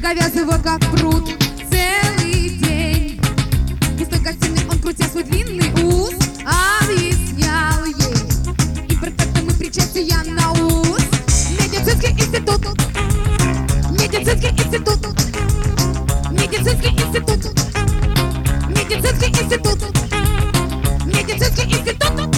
завязывая как пруд целый день. Пустой гостиной он, крутя свой длинный ус, объяснял ей имперфектом и причастия на ус. Медицинский институт, медицинский институт, медицинский институт, медицинский институт, медицинский институт.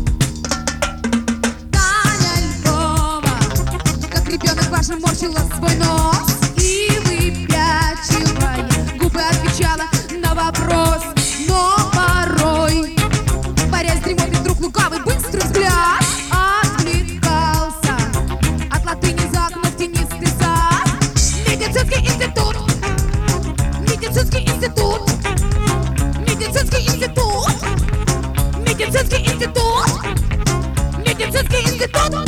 Таня Львова, как ребенок важно, морщила свой нос и, выпячивая губы, отвечала на вопрос. Но порой, борясь с дремотой, вдруг лукавый быстрый взгляд отвлекался от латыни за окном в тенистый сад. Медицинский институт, медицинский институт, медицинский институт, медицинский институт, медицинский институт.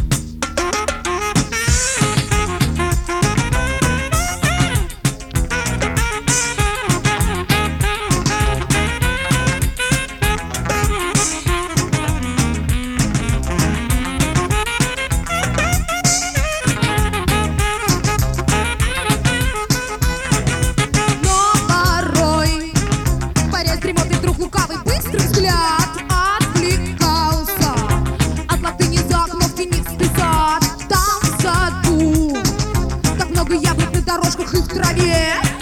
Лукавый быстрый взгляд отвлекался от латыни за окном в тенистый сад. Там в саду так много яблок на дорожках и в траве.